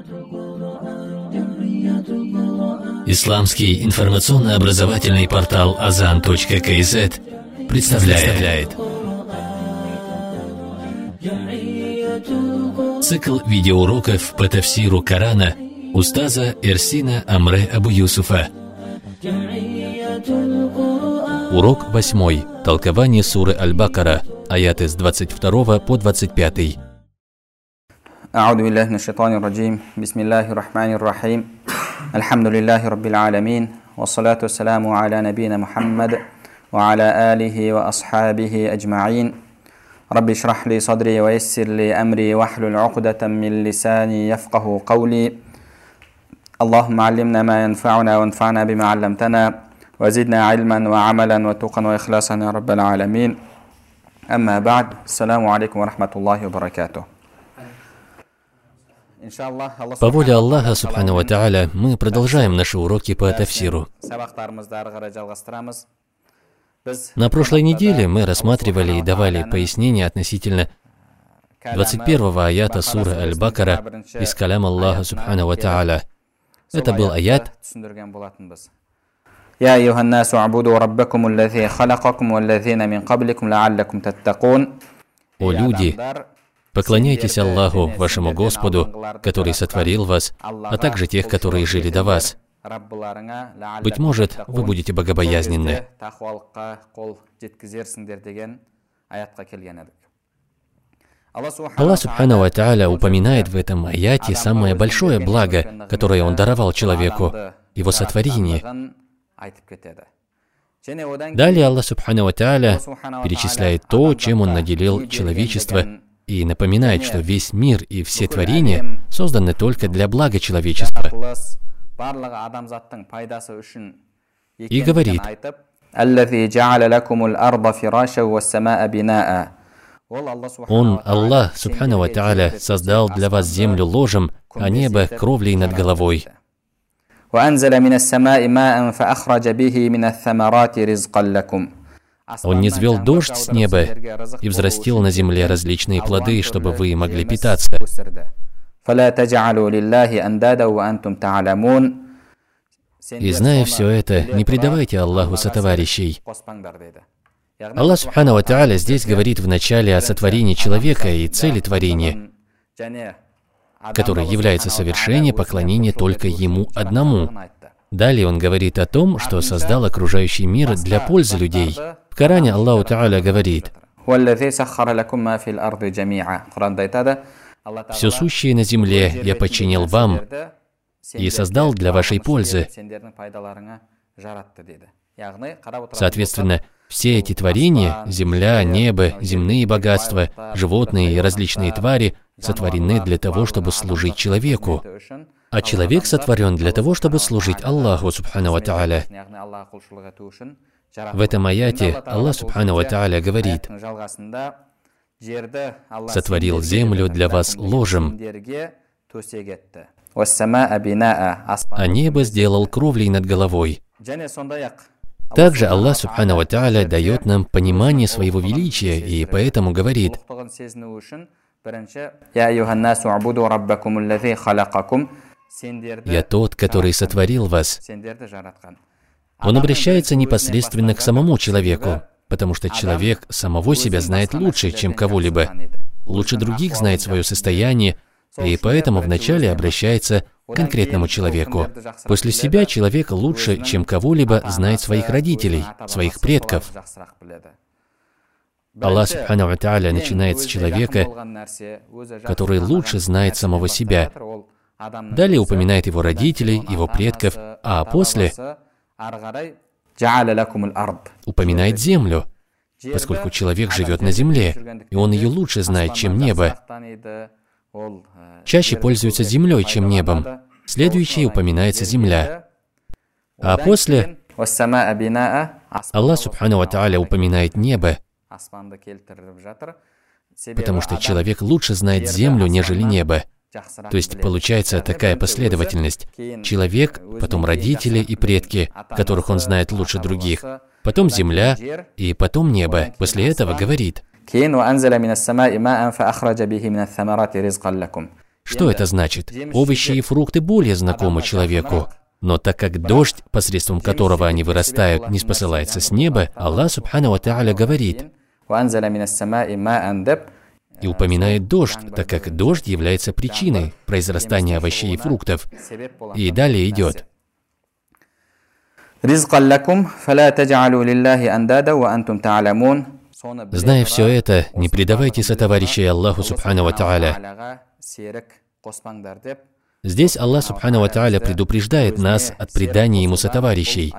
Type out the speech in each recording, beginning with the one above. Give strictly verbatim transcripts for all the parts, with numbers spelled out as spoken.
Исламский информационно-образовательный портал азан точка кей зет представляет цикл видеоуроков по тафсиру Корана устаза Эрсина Амре Абу Юсуфа. Урок восьмой. Толкование суры Аль-Бакара. Аяты с двадцать второго по двадцать пятый. أعوذ بالله من الشيطان الرجيم بسم الله الرحمن الرحيم الحمد لله رب العالمين والصلاة والسلام على نبينا محمد وعلى آله وأصحابه أجمعين رب اشرح لي صدري ويسر لي أمري واحلل عقدة من لساني يفقه قولي اللهم علمنا ما ينفعنا وانفعنا بما علمتنا وزدنا علما وعملا وتقا وإخلاصا يا رب العالمين أما بعد السلام عليكم ورحمة الله وبركاته. По воле Аллаха, Субхану ва Тааля, мы продолжаем наши уроки по тафсиру. На прошлой неделе мы рассматривали и давали пояснения относительно двадцать первого аята суры Аль-Бакара из калям Аллаха, Субхану ва Тааля. Это был аят: «Я айюхан насу абуду раббакум аллази халакакум валлазина мин кабликум лааллакум таттакун». О люди, поклоняйтесь Аллаху, вашему Господу, который сотворил вас, а также тех, которые жили до вас. Быть может, вы будете богобоязненны. Аллах Субхану ва Тааля упоминает в этом аяте самое большое благо, которое Он даровал человеку, его сотворение. Далее Аллах Субхану ва Тааля перечисляет то, чем Он наделил человечество, и напоминает, что весь мир и все творения созданы только для блага человечества. И говорит: Он, Аллах, Субхану ва Тааля, создал для вас землю ложем, а небо кровлей над головой. Он низвел дождь с неба и взрастил на земле различные плоды, чтобы вы могли питаться. И зная все это, не предавайте Аллаху сотоварищей. Аллах Субхану ва Тааля здесь говорит вначале о сотворении человека и цели творения, которой является совершение поклонения только Ему одному. Далее Он говорит о том, что создал окружающий мир для пользы людей. В Коране Аллах Тааля говорит: «Все сущее на земле я подчинил вам и создал для вашей пользы». Соответственно, все эти творения, земля, небо, земные богатства, животные и различные твари сотворены для того, чтобы служить человеку. А человек сотворен для того, чтобы служить Аллаху Субхану ва Тааля. В этом аяте Аллах Субхану ва Тааля говорит: «Сотворил землю для вас ложем, а небо сделал кровлей над головой». Также Аллах Субхану ва Тааля дает нам понимание своего величия, и поэтому говорит: «Я тот, который сотворил вас». Он обращается непосредственно к самому человеку, потому что человек самого себя знает лучше, чем кого-либо, лучше других знает свое состояние, и поэтому вначале обращается к конкретному человеку. После себя человек лучше, чем кого-либо, знает своих родителей, своих предков. Аллах Субхану ва Тааля начинает с человека, который лучше знает самого себя. Далее упоминает его родителей, его предков, а после упоминает землю, поскольку человек живет на земле, и он ее лучше знает, чем небо. Чаще пользуется землей, чем небом. Следующей упоминается земля. А после Аллах Субхану ва Тааля упоминает небо, потому что человек лучше знает землю, нежели небо. То есть получается такая последовательность. Человек, потом родители и предки, которых он знает лучше других, потом земля и потом небо. После этого говорит: Что это значит? Овощи и фрукты более знакомы человеку. Но так как дождь, посредством которого они вырастают, не спосылается с неба, Аллах Субхану ва Тааля говорит и упоминает дождь, так как дождь является причиной произрастания овощей и фруктов. И далее идет. Зная все это, не предавайте сотоварищей Аллаху Субхану ва Тааля. Здесь Аллах Субхану ва Тааля предупреждает нас от предания Ему сотоварищей.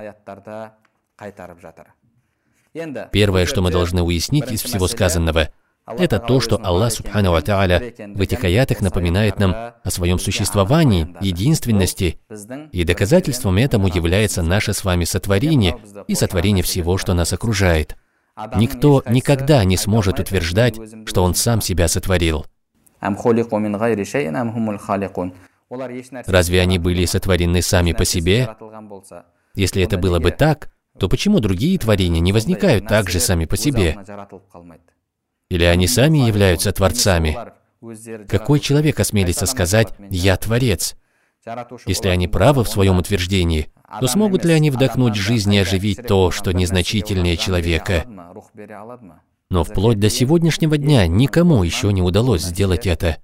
Первое, что мы должны уяснить из всего сказанного, это то, что Аллах Субхану ва Тааля в этих аятах напоминает нам о своем существовании, единственности, и доказательством этому является наше с вами сотворение и сотворение всего, что нас окружает. Никто никогда не сможет утверждать, что он сам себя сотворил. Разве они были сотворены сами по себе? Если это было бы так, то почему другие творения не возникают так же сами по себе? Или они сами являются творцами? Какой человек осмелится сказать «Я творец»? Если они правы в своем утверждении, то смогут ли они вдохнуть жизнь и оживить то, что незначительнее человека? Но вплоть до сегодняшнего дня никому еще не удалось сделать это.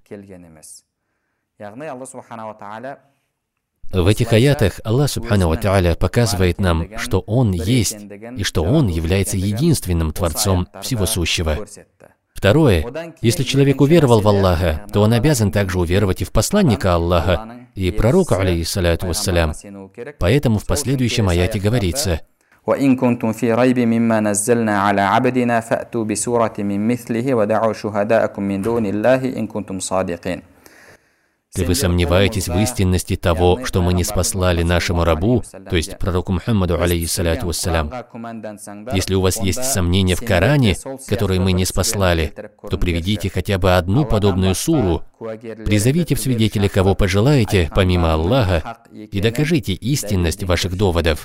В этих аятах Аллах Субхану ва Тааля показывает нам, что Он есть, и что Он является единственным Творцом всего сущего. Второе, если человек уверовал в Аллаха, то он обязан также уверовать и в посланника Аллаха, и пророка, алейхиссаляту вассалям. Поэтому в последующем аяте говорится: وَإِن كُنتُمْ فِي رَيْبٍ مِّمَّا نَزَّلْنَا عَلَى عَبْدِنَا فَأْتُوا بِسُورَةٍ مِّن مِّثْلِهِ وَدَعُوا شُهَدَاءَكُم مِّن دُونِ اللَّهِ إِن كُنتُمْ صَادِقِينَ. Если вы сомневаетесь в истинности того, что мы не спаслали нашему рабу, то есть пророку Мухаммаду, алейхиссаляту вассалям, если у вас есть сомнения в Коране, которые мы не спаслали, то приведите хотя бы одну подобную суру, призовите в свидетели, кого пожелаете, помимо Аллаха, и докажите истинность ваших доводов.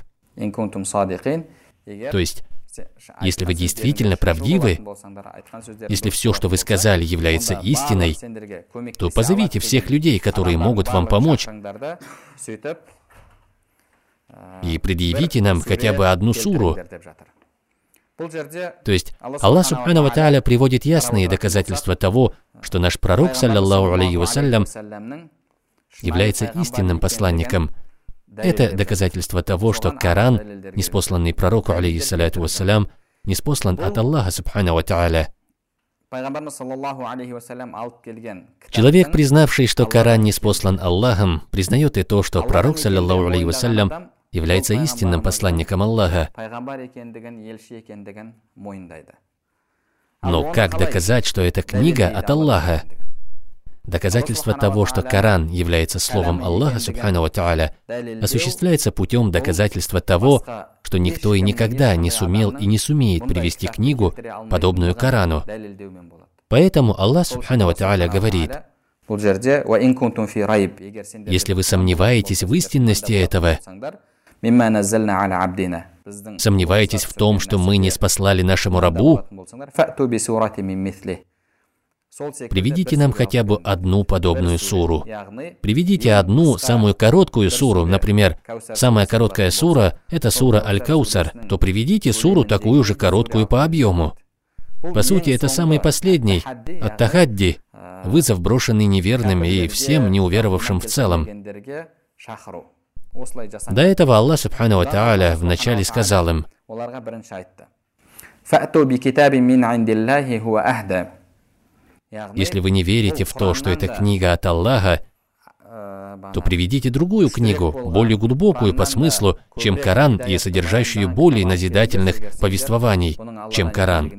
То есть, если вы действительно правдивы, если все, что вы сказали, является истиной, то позовите всех людей, которые могут вам помочь, и предъявите нам хотя бы одну суру. То есть, Аллах Субхану ва Тааля приводит ясные доказательства того, что наш пророк, саллаллаху алейхи вассалям, является истинным посланником. Это доказательство того, что Коран, ниспосланный пророку, алейхиссаляту вассалям, ниспослан от Аллаха Субхану ва Тааля. Человек, признавший, что Коран ниспослан Аллахом, признает и то, что пророк, саллаллаху алейхи вассалям, является истинным посланником Аллаха. Но как доказать, что это книга от Аллаха? Доказательство того, что Коран является словом Аллаха Субхану ва Тааля, осуществляется путем доказательства того, что никто и никогда не сумел и не сумеет привести книгу, подобную Корану. Поэтому Аллах Субхану ва Тааля говорит: если вы сомневаетесь в истинности этого, сомневаетесь в том, что мы не спаслали нашему рабу, приведите нам хотя бы одну подобную суру. Приведите одну, самую короткую суру, например, самая короткая сура – это сура Аль-Каусар, то приведите суру такую же короткую по объему. По сути, это самый последний, ат-Тахадди, вызов, брошенный неверным и всем неуверовавшим в целом. До этого Аллах Субхану ва Тааля вначале сказал им: если вы не верите в то, что это книга от Аллаха, то приведите другую книгу, более глубокую по смыслу, чем Коран, и содержащую более назидательных повествований, чем Коран.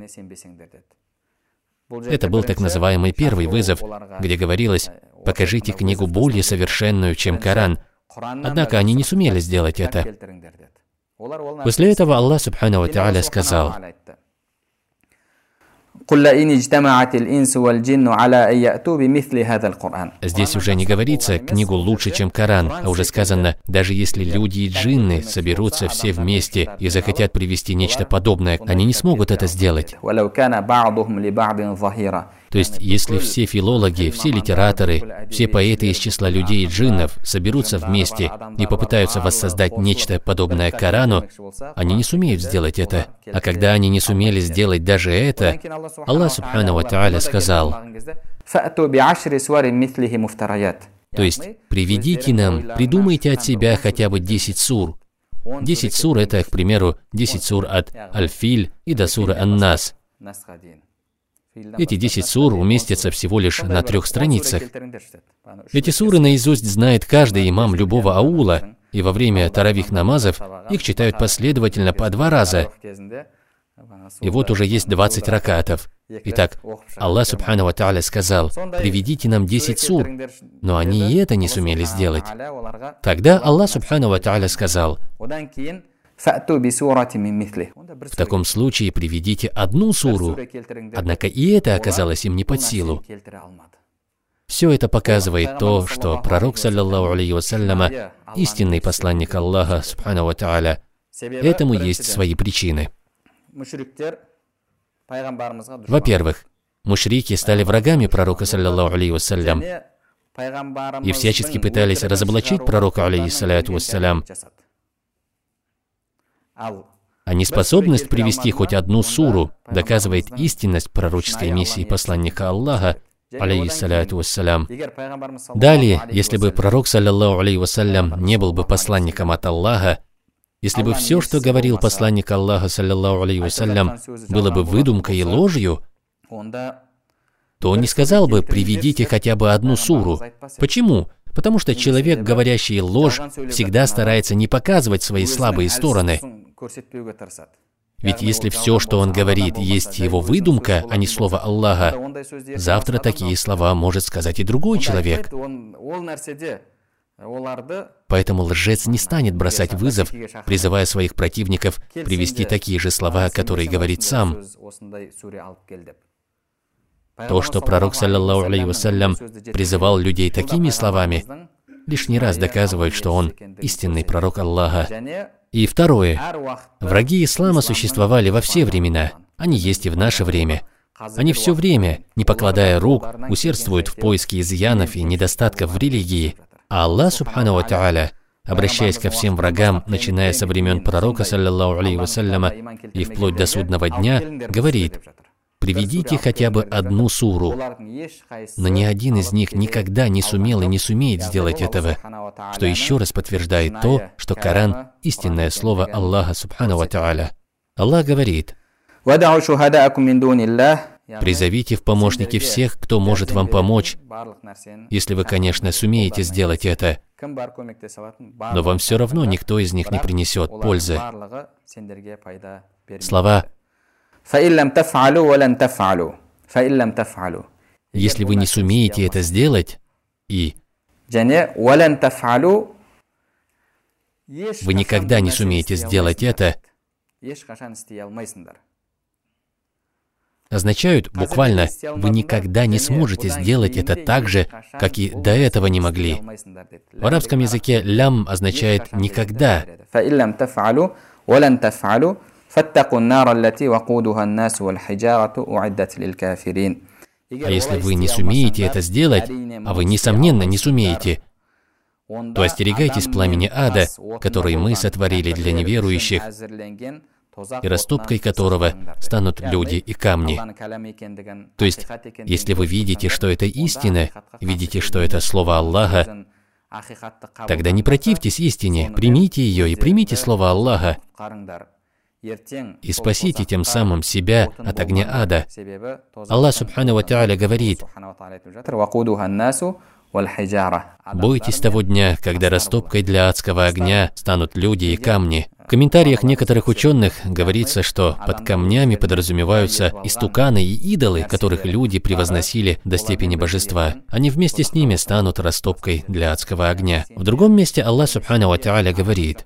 Это был так называемый первый вызов, где говорилось: покажите книгу более совершенную, чем Коран. Однако они не сумели сделать это. После этого Аллах Субхану ва Тааля сказал: здесь уже не говорится «книгу лучше, чем Коран», а уже сказано: даже если люди и джинны соберутся все вместе и захотят привести нечто подобное, они не смогут это сделать. То есть, если все филологи, все литераторы, все поэты из числа людей и джиннов соберутся вместе и попытаются воссоздать нечто подобное Корану, они не сумеют сделать это. А когда они не сумели сделать даже это, Аллах Субхану ва Тааля сказал: то есть, приведите нам, придумайте от себя хотя бы десять сур. Десять сур — это, к примеру, десять сур от Аль-Филь и до суры Ан-Нас. Эти десять сур уместятся всего лишь на трех страницах. Эти суры наизусть знает каждый имам любого аула, и во время таравих намазов их читают последовательно по два раза. И вот уже есть двадцать ракатов. Итак, Аллах Субхану ва Тааля сказал: приведите нам десять сур, но они и это не сумели сделать. Тогда Аллах Субхану ва Тааля сказал: в таком случае приведите одну суру. Однако и это оказалось им не под силу. Все это показывает то, что пророк, саллаллаху алейхи вассаляма, истинный посланник Аллаха Субхану ва Тааля. Этому есть свои причины. Во-первых, мушрики стали врагами пророка, саллаллаху алейхи вассалям, и всячески пытались разоблачить пророка, алейхиссаляту вассалям. А неспособность привести хоть одну суру доказывает истинность пророческой миссии посланника Аллаха, алейхиссаляту вассалям. Далее, если бы пророк, саллаллаху алейхи вассалям, не был бы посланником от Аллаха, если бы все, что говорил посланник Аллаха, саллаллаху алейхи вассалям, было бы выдумкой и ложью, то он не сказал бы: приведите хотя бы одну суру. Почему? Потому что человек, говорящий ложь, всегда старается не показывать свои слабые стороны. Ведь если все, что он говорит, есть его выдумка, а не слово Аллаха, завтра такие слова может сказать и другой человек. Поэтому лжец не станет бросать вызов, призывая своих противников привести такие же слова, которые говорит сам. То, что пророк, саллаллаху алейхи вассалям, призывал людей такими словами, лишний раз доказывает, что он истинный пророк Аллаха. И второе. Враги ислама существовали во все времена. Они есть и в наше время. Они все время, не покладая рук, усердствуют в поиске изъянов и недостатков в религии. А Аллах Субхану ва Тааля, обращаясь ко всем врагам, начиная со времен пророка, саллаллаху алейхи вассаляма, и вплоть до судного дня, говорит: приведите хотя бы одну суру. Но ни один из них никогда не сумел и не сумеет сделать этого, что еще раз подтверждает то, что Коран — истинное слово Аллаха Субхану ва Тааля. Аллах говорит: призовите в помощники всех, кто может вам помочь, если вы, конечно, сумеете сделать это. Но вам все равно никто из них не принесет пользы. Слова «если вы не сумеете это сделать» и «вы никогда не сумеете сделать это» означают буквально: вы никогда не сможете сделать это так же, как и до этого не могли. В арабском языке «лям» означает «никогда». А если вы не сумеете это сделать, а вы, несомненно, не сумеете, то остерегайтесь пламени ада, который мы сотворили для неверующих, и растопкой которого станут люди и камни. То есть, если вы видите, что это истина, видите, что это слово Аллаха, тогда не противьтесь истине, примите ее и примите слово Аллаха, и спасите тем самым себя от огня ада. Аллах Субхану ва Тааля говорит: бойтесь того дня, когда растопкой для адского огня станут люди и камни. В комментариях некоторых ученых говорится, что под камнями подразумеваются истуканы и идолы, которых люди превозносили до степени божества. Они вместе с ними станут растопкой для адского огня. В другом месте Аллах Субхану ва Тааля говорит: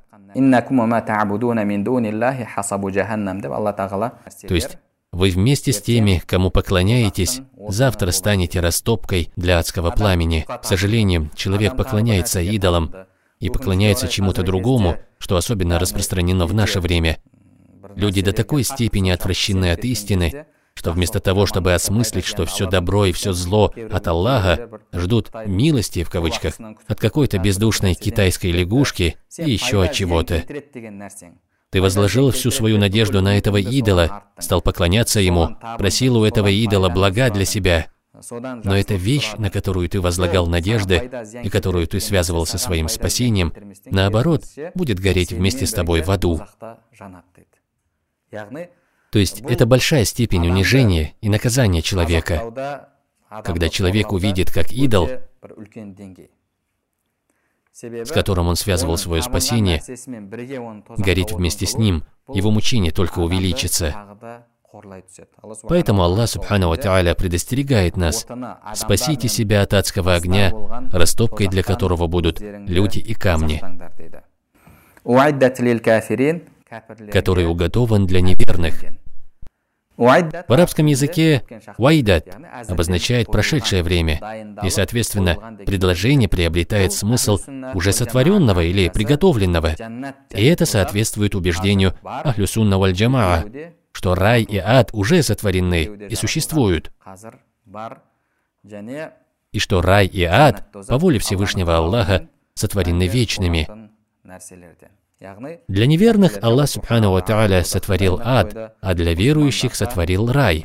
то есть, вы вместе с теми, кому поклоняетесь, завтра станете растопкой для адского пламени. К сожалению, человек поклоняется идолам и поклоняется чему-то другому, что особенно распространено в наше время. Люди до такой степени отвращены от истины, что вместо того, чтобы осмыслить, что все добро и все зло от Аллаха, ждут «милости» в кавычках от какой-то бездушной китайской лягушки и еще от чего-то. Ты возложил всю свою надежду на этого идола, стал поклоняться ему, просил у этого идола блага для себя. Но эта вещь, на которую ты возлагал надежды и которую ты связывал со своим спасением, наоборот, будет гореть вместе с тобой в аду. То есть это большая степень унижения и наказания человека, когда человек увидит, как идол, с которым он связывал свое спасение, горит вместе с ним, его мучение только увеличится. Поэтому Аллах Субхану ва Тааля предостерегает нас: спасите себя от адского огня, растопкой для которого будут люди и камни, который уготован для неверных. В арабском языке «уайдат» обозначает прошедшее время, и, соответственно, предложение приобретает смысл уже сотворенного или приготовленного. И это соответствует убеждению Ахлю Сунна валь Джамаа, что рай и ад уже сотворены и существуют, и что рай и ад, по воле Всевышнего Аллаха, сотворены вечными. Для неверных Аллах Субхану ва Тааля сотворил ад, а для верующих сотворил рай.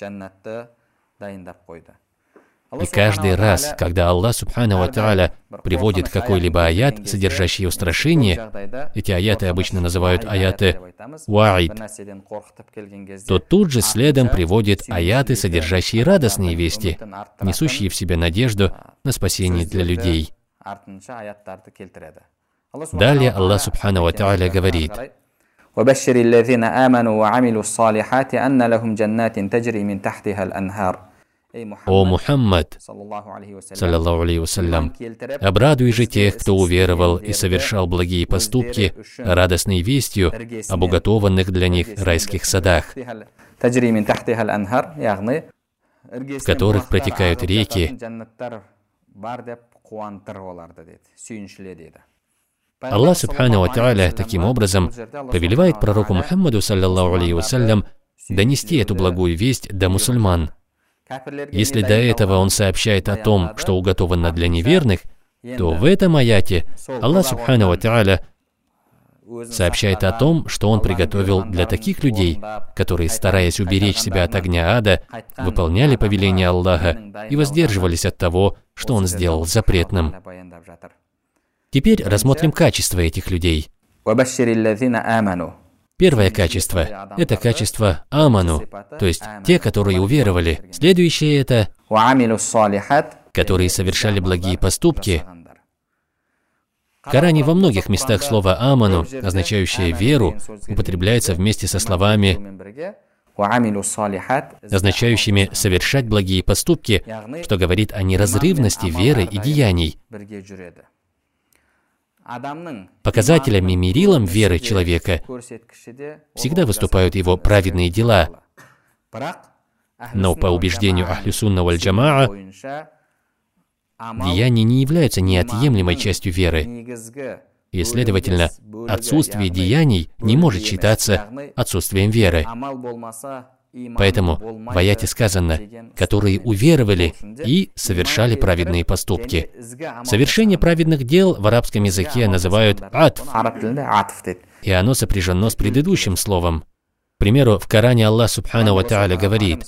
И каждый раз, когда Аллах Субхану ва Тааля приводит какой-либо аят, содержащий устрашение, эти аяты обычно называют аяты «ваид», то тут же следом приводит аяты, содержащие радостные вести, несущие в себе надежду на спасение для людей. Далее Аллах Субхану ва Тааля говорит: وبشر الذين آمنوا وعملوا الصالحات أن لهم جنات تجري من تحتها الأنهار. О Мухаммад, саллаллаху алейхи вассалям, обрадуй же тех, кто уверовал и совершал благие поступки, радостной вестью об уготованных для них райских садах, в которых протекают реки. Аллах Субхану ва Тааля таким образом повелевает пророку Мухаммаду, саллаллаху алейхи вассалям, донести эту благую весть до мусульман. Если до этого он сообщает о том, что уготовано для неверных, то в этом аяте Аллах Субхану ва Тааля сообщает о том, что Он приготовил для таких людей, которые, стараясь уберечь себя от огня ада, выполняли повеление Аллаха и воздерживались от того, что Он сделал запретным. Теперь рассмотрим качество этих людей. Первое качество – это качество аману, то есть те, которые уверовали. Следующее – это которые совершали благие поступки. В Коране во многих местах слово аману, означающее веру, употребляется вместе со словами, означающими совершать благие поступки, что говорит о неразрывности веры и деяний. Показателем и мерилом веры человека всегда выступают его праведные дела. Но по убеждению Ахлю Сунна валь Джамаа, деяния не являются неотъемлемой частью веры. И, следовательно, отсутствие деяний не может считаться отсутствием веры. Поэтому в аяте сказано, которые уверовали и совершали праведные поступки. Совершение праведных дел в арабском языке называют атф, и оно сопряжено с предыдущим словом. К примеру, в Коране Аллах Субхану ва Тааля говорит: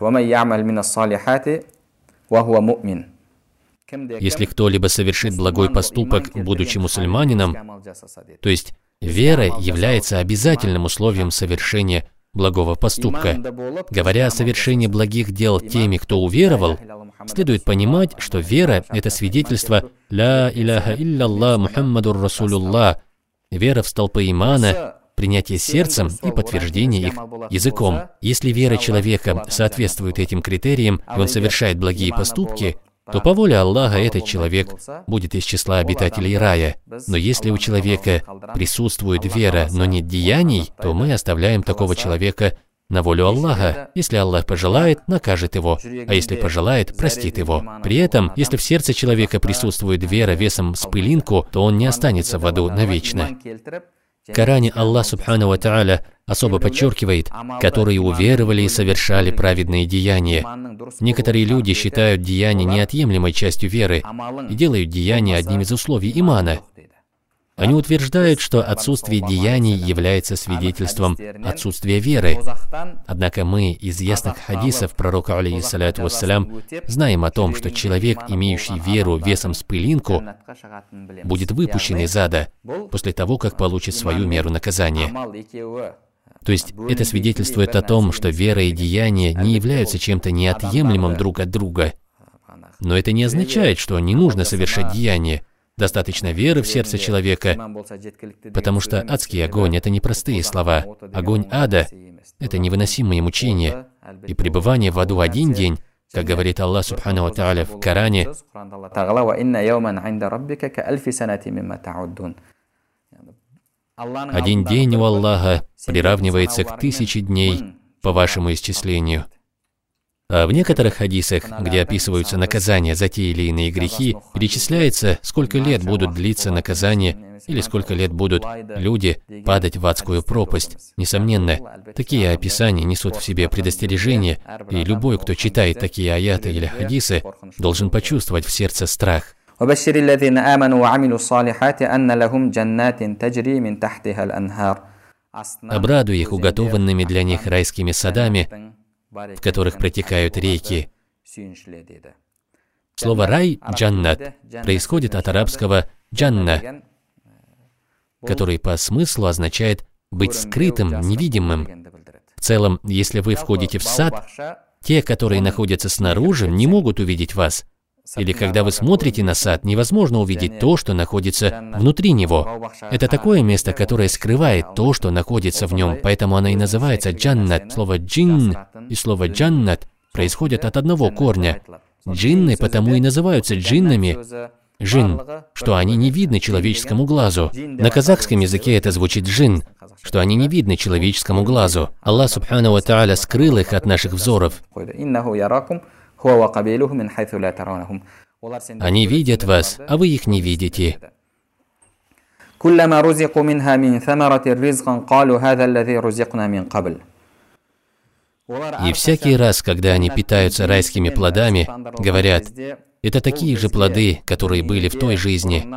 если кто-либо совершит благой поступок, будучи мусульманином, то есть вера является обязательным условием совершения благого поступка. Говоря о совершении благих дел теми, кто уверовал, следует понимать, что вера – это свидетельство «Ля иляха илляллах Мухаммадур Расулуллах», вера в столпы имана, принятие сердцем и подтверждение их языком. Если вера человека соответствует этим критериям, и он совершает благие поступки, то по воле Аллаха этот человек будет из числа обитателей рая. Но если у человека присутствует вера, но нет деяний, то мы оставляем такого человека на волю Аллаха. Если Аллах пожелает, накажет его, а если пожелает, простит его. При этом, если в сердце человека присутствует вера весом с пылинку, то он не останется в аду навечно. В Коране Аллах Субхану ва Тааля особо подчеркивает, которые уверовали и совершали праведные деяния. Некоторые люди считают деяния неотъемлемой частью веры и делают деяния одним из условий имана. Они утверждают, что отсутствие деяний является свидетельством отсутствия веры. Однако мы из ясных хадисов пророка, алейхиссаляту вассалям, знаем о том, что человек, имеющий веру весом с пылинку, будет выпущен из ада после того, как получит свою меру наказания. То есть это свидетельствует о том, что вера и деяния не являются чем-то неотъемлемым друг от друга. Но это не означает, что не нужно совершать деяния. Достаточно веры в сердце человека, потому что адский огонь — это не простые слова. Огонь ада — это невыносимые мучения. И пребывание в аду один день, как говорит Аллах Субхану ва Тааля в Коране, один день у Аллаха приравнивается к тысяче дней по вашему исчислению. А в некоторых хадисах, где описываются наказания за те или иные грехи, перечисляется, сколько лет будут длиться наказания или сколько лет будут люди падать в адскую пропасть. Несомненно, такие описания несут в себе предостережение, и любой, кто читает такие аяты или хадисы, должен почувствовать в сердце страх. Обрадуй их уготованными для них райскими садами, в которых протекают реки. Слово «рай» – «джаннат» происходит от арабского «джанна», который по смыслу означает «быть скрытым, невидимым». В целом, если вы входите в сад, те, которые находятся снаружи, не могут увидеть вас. Или когда вы смотрите на сад, невозможно увидеть то, что находится внутри него. Это такое место, которое скрывает то, что находится в нем, поэтому оно и называется джаннат. Слово «джинн» и слово «джаннат» происходят от одного корня. Джинны потому и называются джиннами, джин, что они не видны человеческому глазу. На казахском языке это звучит джин, что они не видны человеческому глазу. Аллах Субхану ва Тааля скрыл их от наших взоров. Они видят вас, а вы их не видите. И всякий раз, когда они питаются райскими плодами, говорят, это такие же плоды, которые были в той жизни.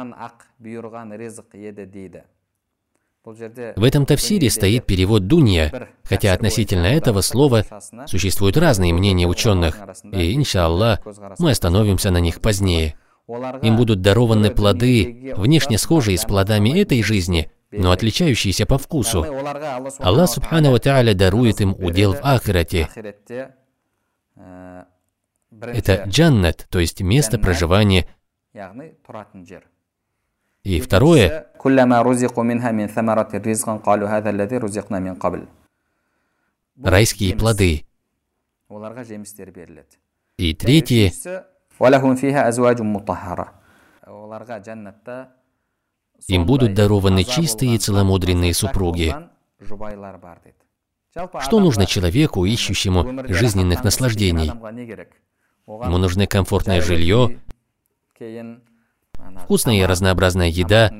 В этом тафсире стоит перевод «дунья», хотя относительно этого слова существуют разные мнения ученых, и, иншаллах, мы остановимся на них позднее. Им будут дарованы плоды, внешне схожие с плодами этой жизни, но отличающиеся по вкусу. Аллах Субхану ва Тааля дарует им удел в ахирате. Это джаннат, то есть место проживания. И второе, райские плоды. И третье, им будут дарованы чистые и целомудренные супруги. Что нужно человеку, ищущему жизненных наслаждений? Ему нужно комфортное жилье, вкусная и разнообразная еда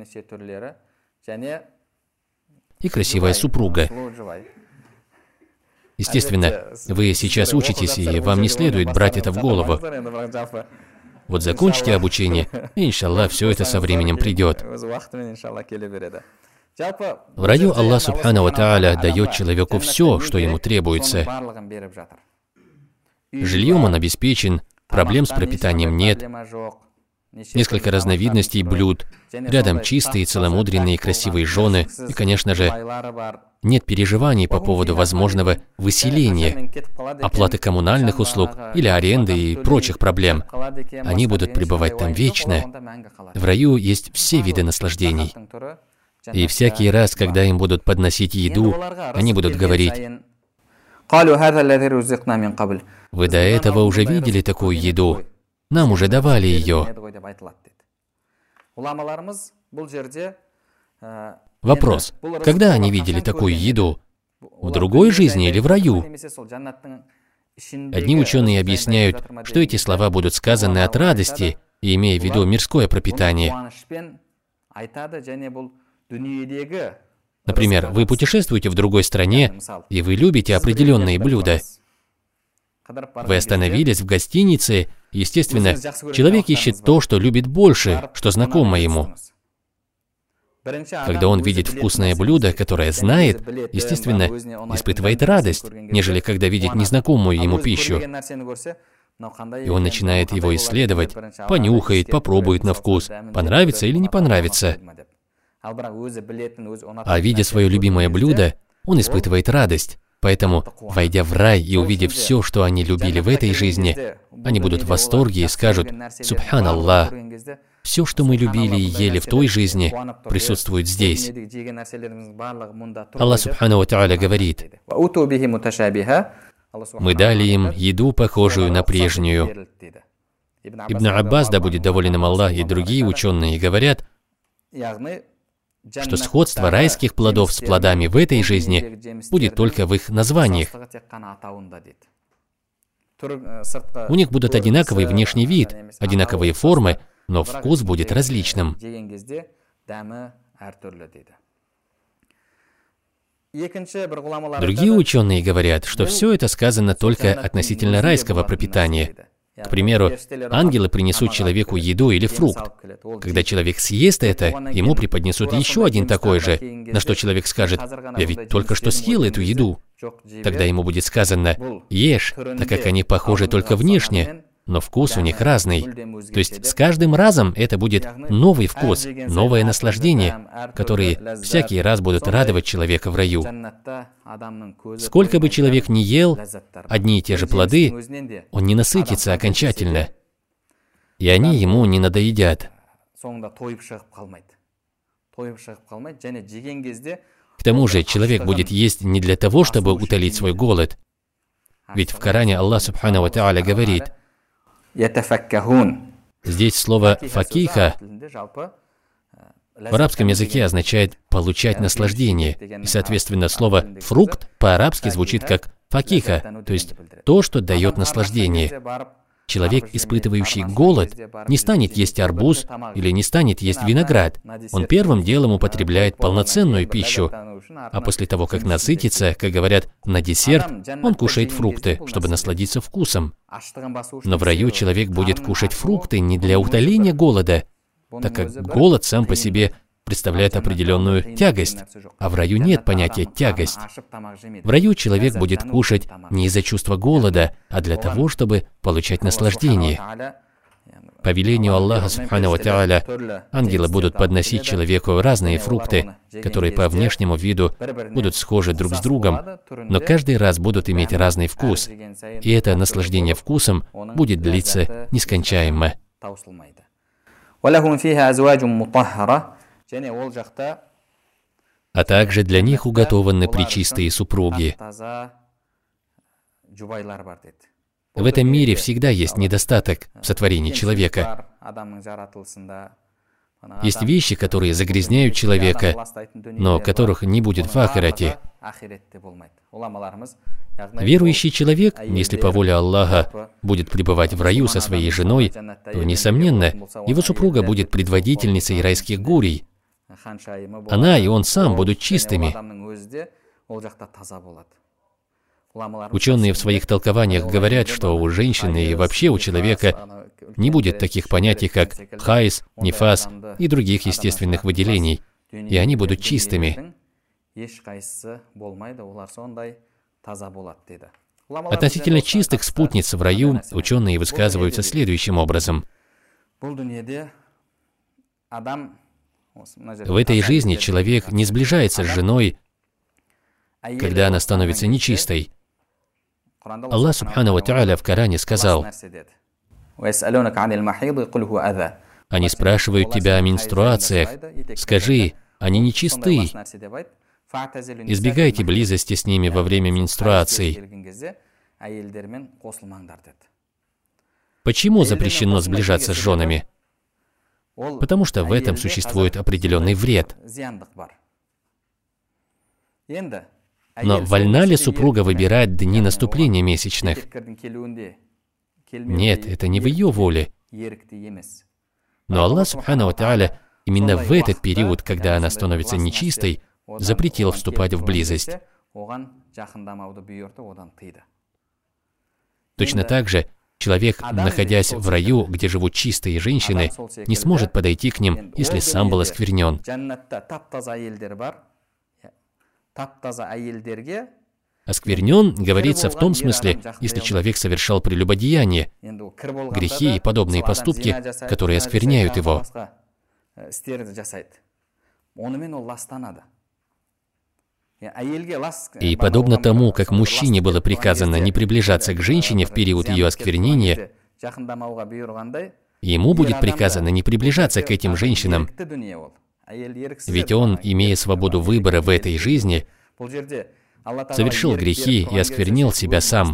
и красивая супруга. Естественно, вы сейчас учитесь, и вам не следует брать это в голову. Вот закончите обучение, и, иншаллах, все это со временем придет. В раю Аллах Субхану ва Тааля дает человеку все, что ему требуется. Жильем он обеспечен, проблем с пропитанием нет. Несколько разновидностей блюд, рядом чистые, целомудренные, красивые жены, и, конечно же, нет переживаний по поводу возможного выселения, оплаты коммунальных услуг или аренды и прочих проблем. Они будут пребывать там вечно. В раю есть все виды наслаждений. И всякий раз, когда им будут подносить еду, они будут говорить: «Вы до этого уже видели такую еду? Нам уже давали ее». Вопрос: когда они видели такую еду? В другой жизни или в раю? Одни ученые объясняют, что эти слова будут сказаны от радости, имея в виду мирское пропитание. Например, вы путешествуете в другой стране, и вы любите определенные блюда. Вы остановились в гостинице, естественно, человек ищет то, что любит больше, что знакомо ему. Когда он видит вкусное блюдо, которое знает, естественно, испытывает радость, нежели когда видит незнакомую ему пищу. И он начинает его исследовать, понюхает, попробует на вкус, понравится или не понравится. А видя свое любимое блюдо, он испытывает радость. Поэтому, войдя в рай и увидев все, что они любили в этой жизни, они будут в восторге и скажут: «Субханаллах, все, что мы любили и ели в той жизни, присутствует здесь». Аллах Субхану ва Тааля говорит: «Мы дали им еду, похожую на прежнюю». Ибн Аббас, да будет доволен им Аллах, и другие ученые говорят, что сходство райских плодов с плодами в этой жизни будет только в их названиях. У них будут одинаковый внешний вид, одинаковые формы, но вкус будет различным. Другие ученые говорят, что все это сказано только относительно райского пропитания. К примеру, ангелы принесут человеку еду или фрукт. Когда человек съест это, ему преподнесут еще один такой же, на что человек скажет: «Я ведь только что съел эту еду». Тогда ему будет сказано: «Ешь», так как они похожи только внешне, но вкус у них разный. То есть с каждым разом это будет новый вкус, новое наслаждение, которые всякий раз будут радовать человека в раю. Сколько бы человек ни ел одни и те же плоды, он не насытится окончательно, и они ему не надоедят. К тому же человек будет есть не для того, чтобы утолить свой голод. Ведь в Коране Аллах Субхану ва Тааля говорит: здесь слово «факиха» в арабском языке означает «получать наслаждение». И, соответственно, слово «фрукт» по-арабски звучит как «факиха», то есть то, что дает наслаждение. Человек, испытывающий голод, не станет есть арбуз или не станет есть виноград. Он первым делом употребляет полноценную пищу, а после того, как насытится, как говорят, на десерт, он кушает фрукты, чтобы насладиться вкусом. Но в раю человек будет кушать фрукты не для утоления голода, так как голод сам по себе представляет определенную тягость, а в раю нет понятия «тягость». В раю человек будет кушать не из-за чувства голода, а для того, чтобы получать наслаждение. По велению Аллаха Субхану ва Тааля, ангелы будут подносить человеку разные фрукты, которые по внешнему виду будут схожи друг с другом, но каждый раз будут иметь разный вкус, и это наслаждение вкусом будет длиться нескончаемо. А также для них уготованы пречистые супруги. В этом мире всегда есть недостаток в сотворении человека. Есть вещи, которые загрязняют человека, но которых не будет в ахирате. Верующий человек, если по воле Аллаха будет пребывать в раю со своей женой, то, несомненно, его супруга будет предводительницей райских гурий. Она и он сам будут чистыми. Ученые в своих толкованиях говорят, что у женщины и вообще у человека не будет таких понятий, как хайз, нифас и других естественных выделений, и они будут чистыми. Относительно чистых спутниц в раю ученые высказываются следующим образом. В этой жизни человек не сближается с женой, когда она становится нечистой. Аллах Субхану ва Тааля в Коране сказал: «Они спрашивают тебя о менструациях. Скажи, они нечисты. Избегайте близости с ними во время менструаций». Почему запрещено сближаться с женами? Потому что в этом существует определенный вред. Но вольна ли супруга выбирать дни наступления месячных? Нет, это не в ее воле. Но Аллах Субхану ва Тааля именно в этот период, когда она становится нечистой, запретил вступать в близость. Точно так же, человек, находясь в раю, где живут чистые женщины, не сможет подойти к ним, если сам был осквернен. Осквернен говорится в том смысле, если человек совершал прелюбодеяние, грехи и подобные поступки, которые оскверняют его. И подобно тому, как мужчине было приказано не приближаться к женщине в период ее осквернения, ему будет приказано не приближаться к этим женщинам, ведь он, имея свободу выбора в этой жизни, совершил грехи и осквернил себя сам.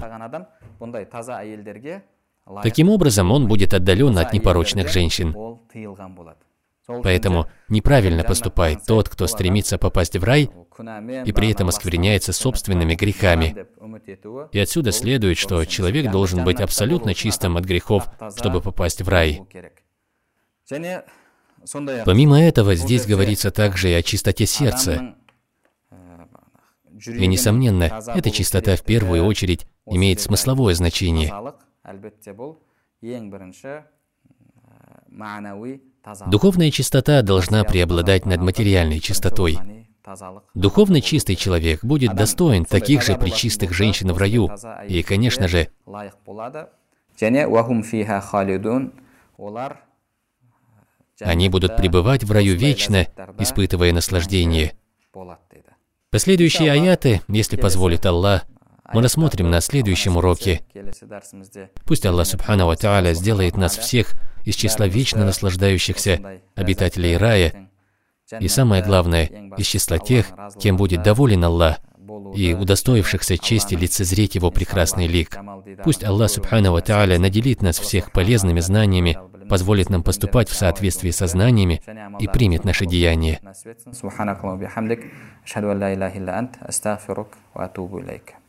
Таким образом, он будет отдален от непорочных женщин. Поэтому неправильно поступает тот, кто стремится попасть в рай и при этом оскверняется собственными грехами. И отсюда следует, что человек должен быть абсолютно чистым от грехов, чтобы попасть в рай. Помимо этого, здесь говорится также и о чистоте сердца. И, несомненно, эта чистота в первую очередь имеет смысловое значение. Духовная чистота должна преобладать над материальной чистотой. Духовно чистый человек будет достоин таких же пречистых женщин в раю. И, конечно же, они будут пребывать в раю вечно, испытывая наслаждение. Последующие аяты, если позволит Аллах, мы рассмотрим на следующем уроке. Пусть Аллах Субхану ва Тааля сделает нас всех из числа вечно наслаждающихся обитателей рая, и самое главное, из числа тех, кем будет доволен Аллах, и удостоившихся чести лицезреть Его прекрасный лик. Пусть Аллах Субхану ва Тааля наделит нас всех полезными знаниями, позволит нам поступать в соответствии со знаниями и примет наши деяния.